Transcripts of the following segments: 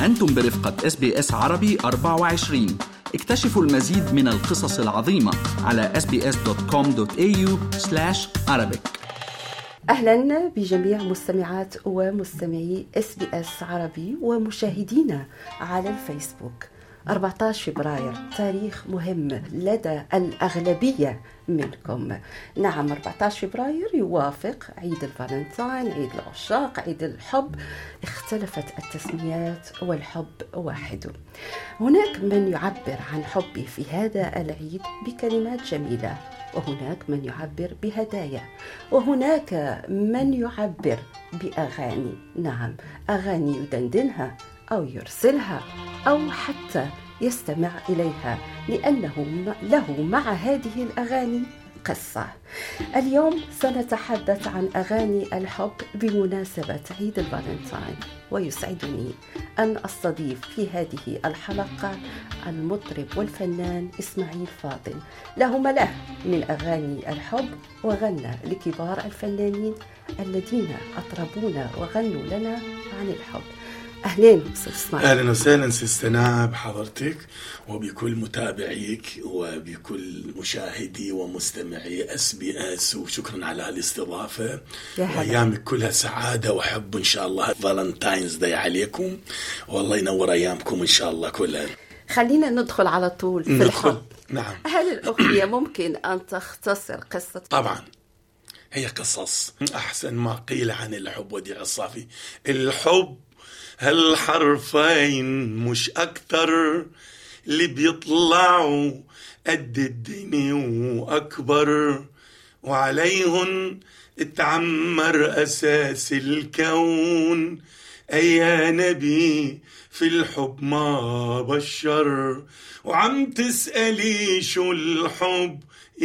أنتم برفقة SBS عربي 24. اكتشفوا المزيد من القصص العظيمة على sbs.com.au/arabic. أهلا بجميع مستمعات ومستمعي SBS عربي ومشاهدينا على الفيسبوك. 14 فبراير تاريخ مهم لدى الأغلبية منكم. نعم، 14 فبراير يوافق عيد الفالنتاين، عيد العشاق، عيد الحب. اختلفت التسميات والحب واحد. هناك من يعبر عن حبه في هذا العيد بكلمات جميلة، وهناك من يعبر بهدايا، وهناك من يعبر بأغاني. نعم، أغاني يدندنها أو يرسلها أو حتى يستمع إليها، لأنه له مع هذه الأغاني قصة. اليوم سنتحدث عن أغاني الحب بمناسبة عيد الفالنتاين، ويسعدني أن أستضيف في هذه الحلقة المطرب والفنان إسماعيل فاضل. له ملأ من أغاني الحب، وغنى لكبار الفنانين الذين أطربونا وغنوا لنا عن الحب. أهلين أستاذ إسماعيل. أهلا وسهلا سيستنا بحضرتك وبكل متابعيك وبكل مشاهدي ومستمعي SBS، وشكرا على الاستضافة، وأيامك كلها سعادة وحب إن شاء الله. فالنتاينز داي عليكم، والله ينور أيامكم إن شاء الله كلها. خلينا ندخل على طول في الحب. نعم. هل الأغنية ممكن أن تختصر قصة؟ طبعا هي قصص، أحسن ما قيل عن الحب وديع الصافي. الحب هالحرفين مش أكتر، اللي بيطلعوا قد الدنيا وأكبر، وعليهن اتعمر أساس الكون. أي نبي في الحب ما بشر، وعم تسألي شو الحب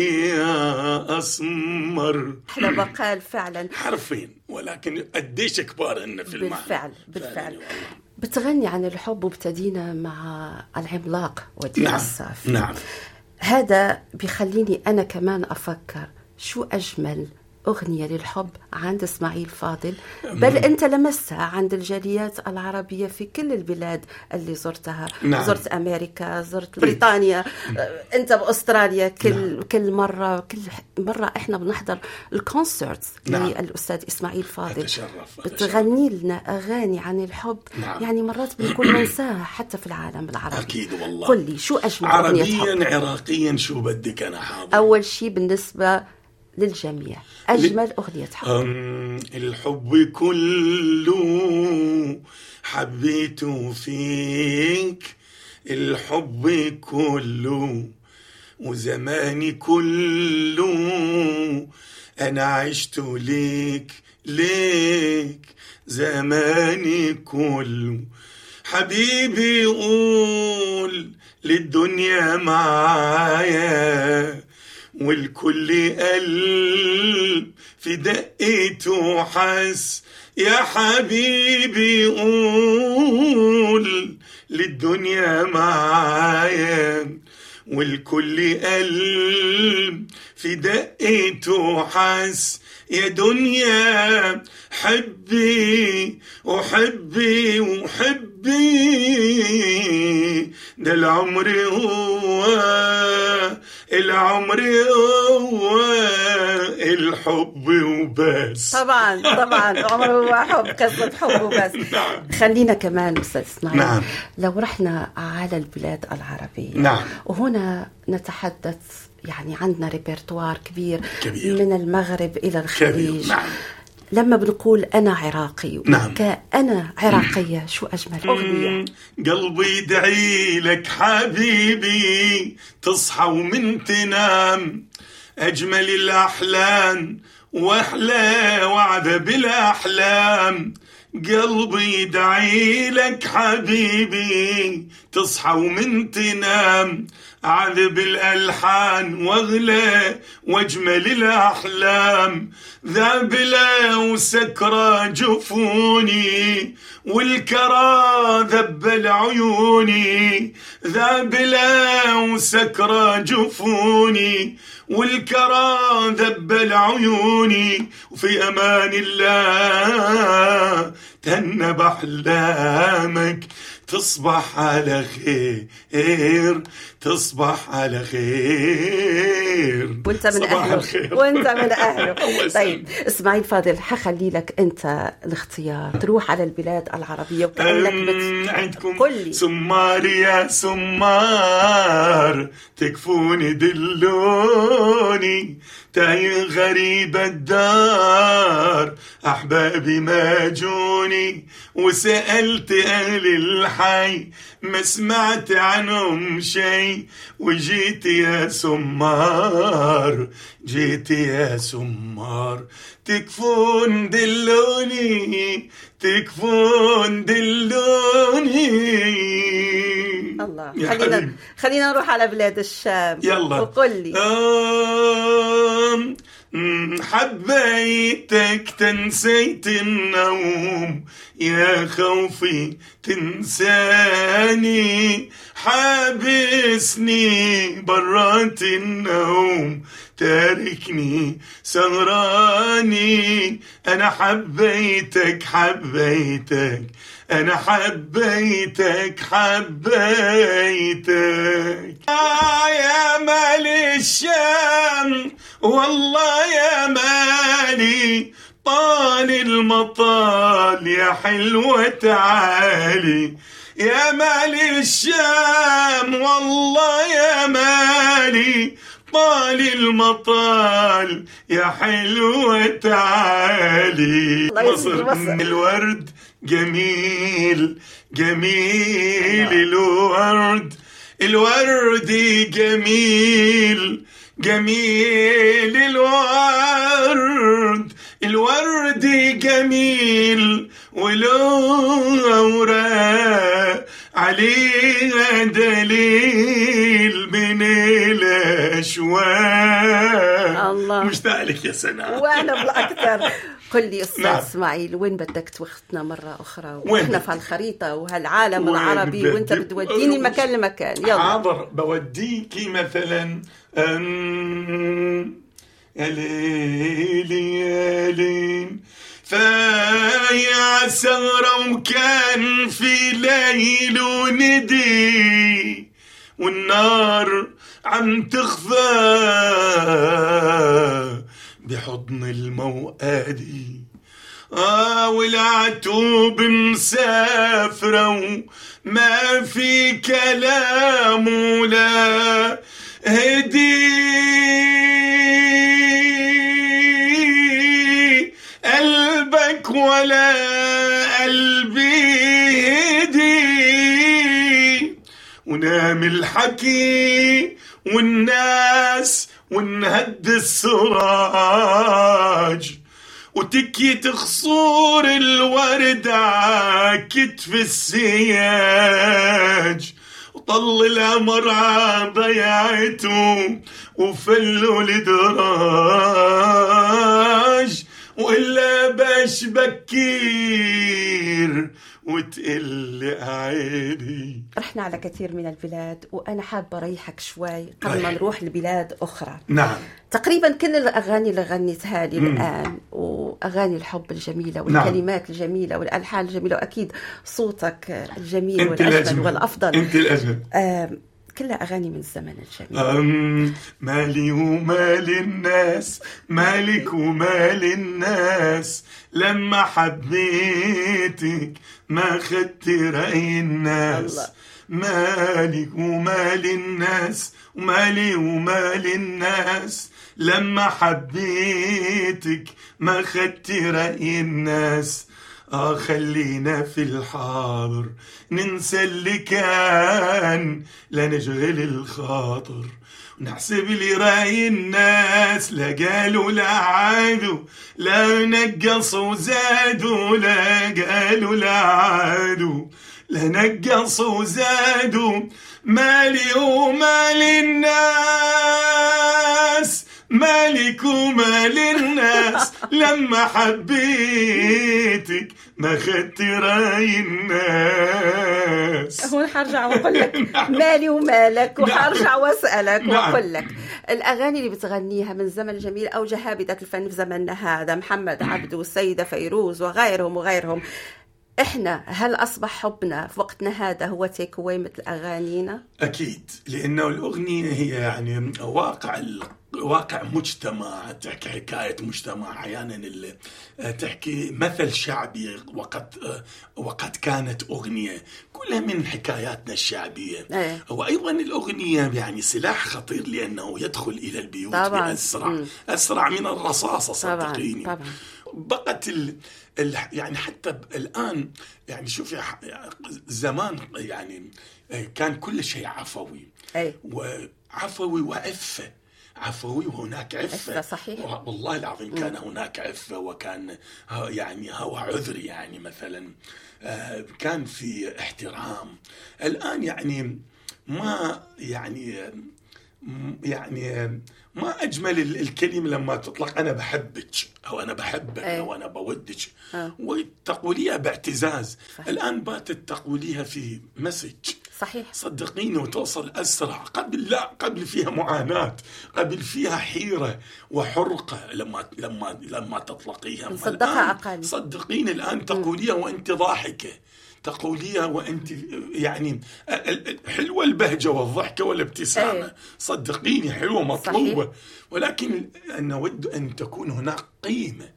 يا أسمر. احنا بقال فعلا حرفين، ولكن قديش كبار إن في المعنى. بالفعل. بتغني عن الحب، وابتدينا مع العملاق وديع الصافي. نعم. هذا بيخليني أنا كمان أفكر شو أجمل أغنية للحب عند إسماعيل فاضل، بل أنت لمستها عند الجاليات العربية في كل البلاد اللي زرتها. نعم. زرت أمريكا، زرت بريطانيا، أنت بأستراليا. كل مرة إحنا بنحضر الكونسرت للأستاذ إسماعيل فاضل. بتغني لنا أغاني عن الحب. نعم. يعني مرات بنكون ننساها حتى في العالم العربي. أكيد والله. قل لي شو أجمل أغنية حب؟ عربيا عراقيا شو بدك أنا حاضر. أول شيء بالنسبة للجميع، أجمل أغنية حب. الحب كله حبيته فيك، الحب كله وزماني كله أنا عشت ليك زماني كله. حبيبي قول للدنيا معايا، والكل قلب في دقيته حس. يا حبيبي قول للدنيا معايا، والكل قلب في دقيته حس. يا دنيا حبي وحبي وحبي، ده العمر هو الحب وبس. طبعا العمر هو حب، قصة حب وبس. خلينا كمان أستاذ إسماعيل. نعم. لو رحنا على البلاد العربية. نعم. وهنا نتحدث، يعني عندنا ريبرتوار كبير من المغرب إلى الخليج. نعم. لما بنقول أنا عراقي، نعم. كأنا عراقية، شو أجمل أغنية؟ قلبي يدعي لك حبيبي تصحى ومن تنام، أجمل الأحلام وأحلى وعد بالأحلام. قلبي يدعي لك حبيبي تصحى ومن تنام، عذب الألحان واغلى واجمل الأحلام. ذابلة وسكرة جفوني والكرى ذبل عيوني. ذابلة وسكرة جفوني والكرى ذبل عيوني. وفي أمان الله تهنى بأحلامك تصبح على خير، تصبح على خير، وانت من أهله، وانت من أهله. طيب إسماعيل فاضل، حخلي لك أنت الاختيار تروح على البلاد العربية وكأنك عندكم سمار يا سمار، تكفوني دلوني، تايه غريب الدار، أحبابي ما جوني، وسألت أهل الحي ما سمعت عنهم شي، وجيت يا سمار، جيت يا سمار، تكفون دلوني، تكفون دلوني. الله، خلينا نروح على بلاد الشام. يلا وقل لي. حبيتك تنسيت النوم، يا خوفي تنساني، حابسني برات النوم، تاركني سهراني. أنا حبيتك حبيتك، أنا حبيتك حبيتك. يا مال الشام والله يا مالي، طال المطال يا حلوة تعالي. يا مال الشام والله يا مالي، طال المطال يا حلوة تعالي. مصر الورد جميل جميل، الورد الورد جميل جميل، الورد الورد جميل، والأوراق عليها دليل من الأشواق. الله، مشتاق لك يا سناء. وأنا بالأكثر. قل لي أستاذ إسماعيل، وين بدك توختنا مرة أخرى؟ وإحنا في الخريطة وهالعالم العربي، وإنت بتوديني مكان لمكان. يلا حاضر، بوديكي مثلا يا ليلي يا ليل، فايع سهرة وكان في ليل وندي، والنار عم تخفى بحضن الموقدي. والعتوب مسافرة وما في كلام ولا هدي، قلبك ولا قلبي هدي، ونام الحكي والناس ونهد السراج، وتكيت خصور الورد عكتف السياج، وطل القمر ضيعته وفلوا الدراج، وإلا باش بكير وتقل عيني. رحنا على كثير من البلاد، وأنا حابة أريحك شوي قبل ما نروح لبلاد أخرى. نعم. تقريبا كل الأغاني اللي غنيتها لي الآن، وأغاني الحب الجميلة والكلمات الجميلة والألحان الجميلة، وأكيد صوتك الجميل والأجمل والأفضل. أنت الأجمل. كلها أغاني من الزمن الجميل. مالي ومال الناس، مالك ومال الناس، لما حبيتك ما خدت رأي الناس. الله. مالك ومال الناس، ومالي ومال الناس، لما حبيتك ما خدت رأي الناس. خلينا في الحاضر ننسى اللي كان، لا نشغل الخاطر ونحسب لي رأي الناس. لا قالوا لا عادوا، لا نقصوا زادوا، لا قالوا لا عادوا، لا نقصوا زادوا. مالي ومال الناس، مالك ومال الناس، لما حبيتك ما خدت راي الناس. هون حرجع واقول لك مالي ومالك، وحرجع واسالك واقول لك الاغاني اللي بتغنيها من زمن جميل او جهابذة الفن في زمننا هذا، محمد عبده والسيده فيروز وغيرهم وغيرهم، إحنا هل أصبح حبنا في وقتنا هذا هو تيك أواي مثل أغانينا؟ أكيد، لأنه الأغنية هي يعني واقع مجتمع، تحكي حكاية مجتمع، أحيانا تحكي مثل شعبي وقد كانت أغنية، كلها من حكاياتنا الشعبية. وأيضا الأغنية يعني سلاح خطير لأنه يدخل إلى البيوت أسرع من الرصاصة، صدقيني. طبعا. بقت يعني حتى الآن يعني شوفي زمان يعني كان كل شيء عفوي، وعفوي وعفة، عفوي وهناك عفة. صحيح. والله العظيم كان هناك عفة، وكان يعني هو عذري، يعني مثلا كان في احترام. الآن يعني ما يعني ما أجمل الكلمة لما تطلق أنا بحبك أو أنا بحبك أو أنا بودك، وتقوليها باعتزاز. الآن باتت تقوليها في مسج. صحيح. صدقيني وتوصل أسرع. قبل فيها معاناة، قبل فيها حيرة وحرقة لما تطلقيها. مصدقة أقل. صدقيني الآن تقوليها وأنت ضاحكة، تقوليها وأنت يعني حلوة البهجة والضحكة والابتسامة. صدقيني حلوة مطلوبة. صحيح. ولكن أنا أود أن تكون هناك قيمة.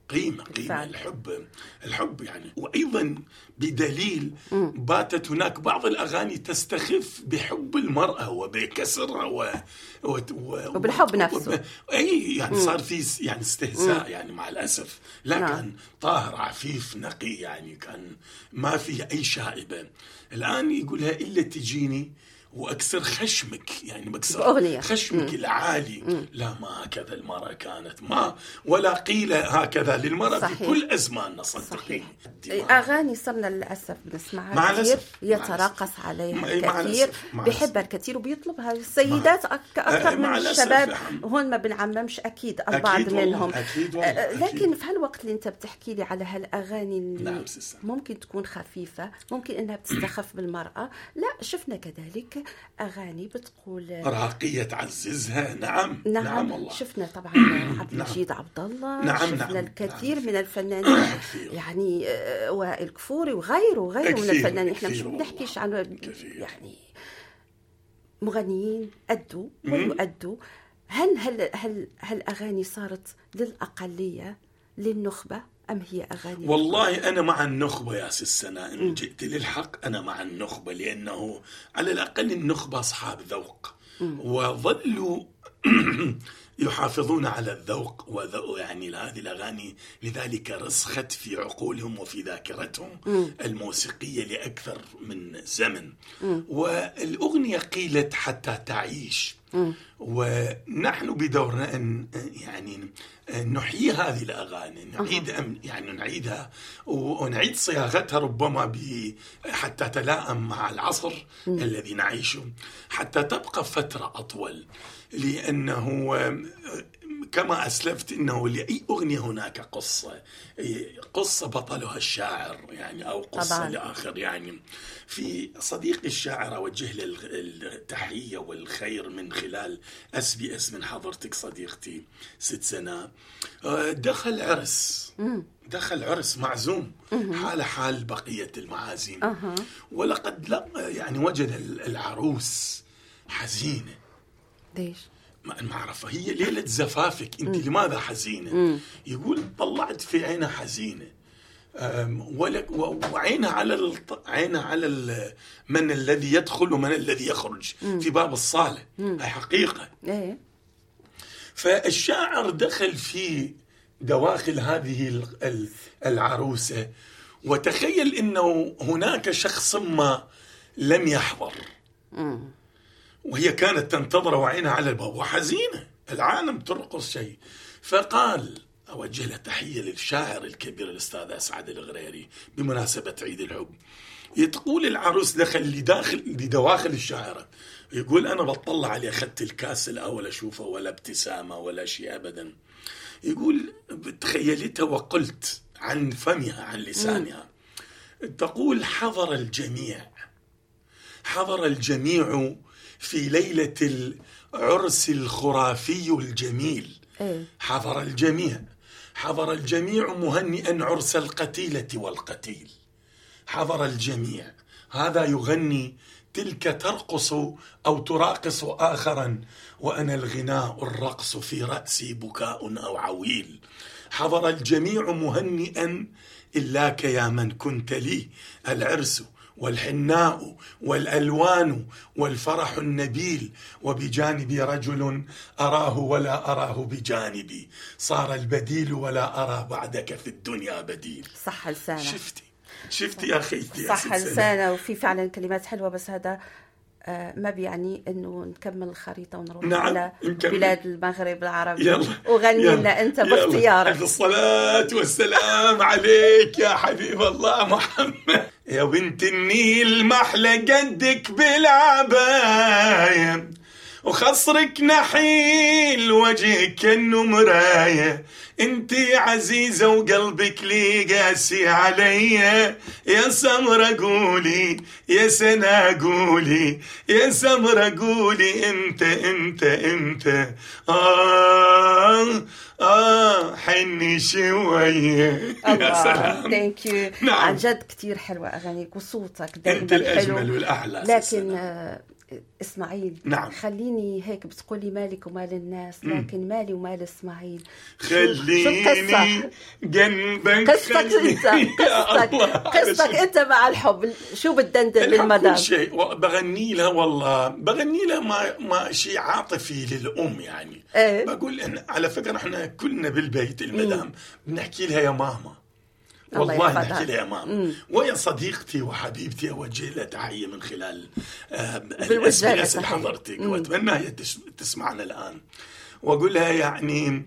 الحب يعني. وأيضا بدليل باتت هناك بعض الأغاني تستخف بحب المرأة وبكسرها وبالحب نفسه. يعني صار في يعني استهزاء يعني مع الأسف. لا كان طاهر عفيف نقي، يعني كان ما فيه أي شائبة. الآن يقولها إلا تجيني وأكسر خشمك، يعني بكسر خشمك العالي. لا، ما هكذا المرأة كانت، ما ولا قيل هكذا للمرأة. صحيح. في كل أزماننا. صدقيني أغاني صرنا للأسف بنسمعها كثير، يتراقص عليها كثير، بيحبها الكثير وبيطلبها السيدات أكثر من الشباب. هون ما بنعممش أكيد البعض منهم. لكن في هالوقت اللي أنت بتحكي لي على هالأغاني اللي ممكن تكون خفيفة، ممكن إنها بتستخف بالمرأة، لا شفنا كذلك أغاني بتقول راقية تعززها. نعم والله. شفنا طبعا عبد المجيد عبد الله. شفنا الكثير من الفنانين يعني وائل كفوري وغيره من الفنانين. احنا مش بنحكيش عن يعني مغنيين أدوا ويؤدوا. هل أغاني صارت للأقلية، للنخبة، أم هي أغاني؟ والله أنا مع النخبة يا سنة. إن جئت للحق أنا مع النخبة، لأنه على الأقل النخبة أصحاب ذوق، وظلوا يحافظون على الذوق يعني هذه الأغاني لذلك رسخت في عقولهم وفي ذاكرتهم الموسيقية لأكثر من زمن. والأغنية قيلت حتى تعيش، ونحن بدورنا أن يعني نحيي هذه الأغاني، نعيدها ونعيد صياغتها، ربما حتى تلائم مع العصر الذي نعيشه، حتى تبقى فترة أطول. لأنه كما أسلفت إنه لأي أغنية هناك قصة بطلها الشاعر، يعني أو قصة طبعاً. لآخر يعني. في صديقي الشاعر أوجه له التحية والخير من خلال SBS من حضرتك صديقتي ست سنة. دخل عرس معزوم، حال بقية المعازيم، ولقد يعني وجد العروس حزينة. ليش؟ ما أعرف، هي ليلة زفافك أنت لماذا حزينة؟ يقول طلعت في عينها حزينة، وعينها على من الذي يدخل ومن الذي يخرج في باب الصالة. هاي حقيقة. فالشاعر دخل في دواخل هذه العروسة، وتخيل أنه هناك شخص ما لم يحضر، وهي كانت تنتظر وعينها على الباب وحزينة، العالم ترقص شيء. فقال أوجه له تحية للشاعر الكبير الأستاذ أسعد الغريري بمناسبة عيد الحب. تقول العروس دخل لدواخل الشاعرة، يقول أنا بطلع عليه، أخذت الكاس الأول أشوفه ولا ابتسامة ولا شيء أبدا. يقول تخيلتها وقلت عن فمها عن لسانها، تقول حضر الجميع في ليلة العرس الخرافي الجميل. حضر الجميع مهنئا عرس القتيلة والقتيل. حضر الجميع، هذا يغني، تلك ترقص أو تراقص آخرا، وأنا الغناء الرقص في رأسي بكاء أو عويل. حضر الجميع مهنئا إلاك يا من كنت لي، العرس والحناء والألوان والفرح النبيل، وبجانبي رجل أراه ولا أراه بجانبي، صار البديل ولا أرى بعدك في الدنيا بديل. صح لسانة. شفتي يا خيتي؟ صح لسانة، وفي فعلا كلمات حلوة، بس هذا ما بيعني انه نكمل الخريطه ونروح على بلاد المغرب العربي. وغني لنا انت باختيارك. الصلاه والسلام عليك يا حبيب الله محمد، يا بنت النيل محلى قدك بالعبايه، وخصرك نحيل وجهك كأنه مراية، انتي عزيزة وقلبك لي قاسي علي، يا سمرة قولي يا سنا قولي يا سمرة قولي انت حني شوية. يا سلام. ثانك يو. نعم. عن جد كتير حلوة أغانيك وصوتك دائما انت الأجمل والأحلى. لكن إسماعيل، نعم. خليني هيك بتقولي مالك ومال الناس، لكن مالي ومال إسماعيل. خليني جنبك. قصتك أنت مع الحب، شو بتدندن للمدام؟ كل شيء بغني لها، والله بغني لها ما شيء عاطفي للأم يعني. بقول إن على فكرة إحنا كلنا بالبيت المدام بنحكي لها يا ماما، والله نحكي لها يا ماما، ويا صديقتي وحبيبتي أوجه لها تحية من خلال الأسئلة اللي حضرتك، وأتمنى هي تسمعنا الآن. وأقول لها يعني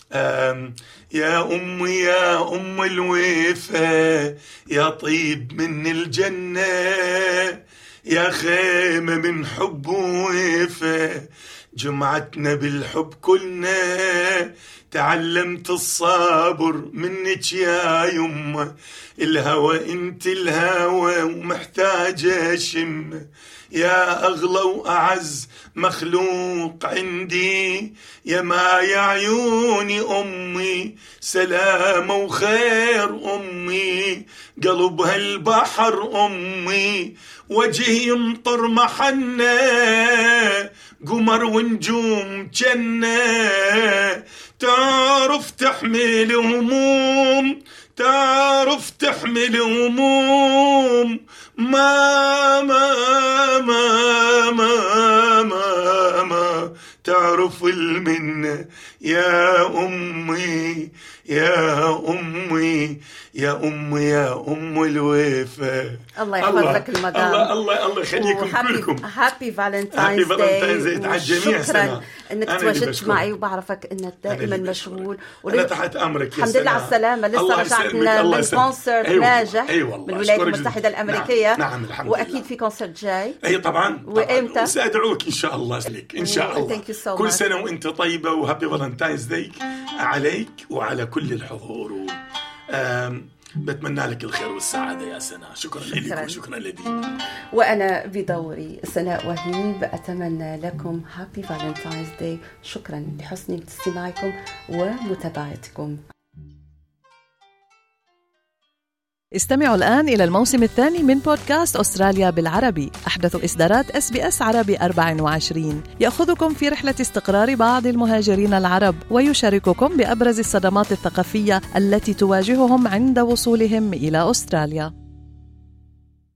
يا أمي يا أم الوفا، يا طيب من الجنة، يا خيمة من حب ووفا، جمعتنا بالحب كلنا، تعلمت الصبر منك يا يمه، الهوى انت الهوى ومحتاجة شمه، يا أغلى وأعز مخلوق عندي، يا ما يا عيوني أمي، سلامة وخير أمي، قلبها البحر أمي، وجهي يمطر محنة، قمر ونجوم جنة، تعرف تحمل هموم، تعرف تحمل هموم، ما تعرف المنة، يا أمي يا أمي يا أمي يا أم الوفا. الله يحفظ لك المدام. الله يخليكم كلكم. هابي فالنتاينز داي على الجميع. شكرا انك تواجدت معي، وبعرفك انك دائما مشغول. أنا تحت أمرك. الحمد لله على السلامة. لسه رجعت من كونسرت ناجح بالولايات المتحدة الأمريكية. نعم الحمد لله. وأكيد في كونسرت جاي. أي طبعا. وإمتى؟ سأدعوك إن شاء الله لك إن شاء الله. كل سنة وأنت طيبة، وهابي فالنتاينز داي عليك وعلى كل الحضور. بتمنى لك الخير والسعادة يا سناء. شكرا لكم وشكرا لدي. وأنا بدوري سناء وهيب أتمنى لكم هابي فالنتاينز داي. شكرا لحسن استماعكم ومتابعتكم. استمعوا الآن إلى الموسم الثاني من بودكاست أستراليا بالعربي، أحدث إصدارات SBS عربي 24، يأخذكم في رحلة استقرار بعض المهاجرين العرب، ويشارككم بأبرز الصدمات الثقافية التي تواجههم عند وصولهم إلى أستراليا.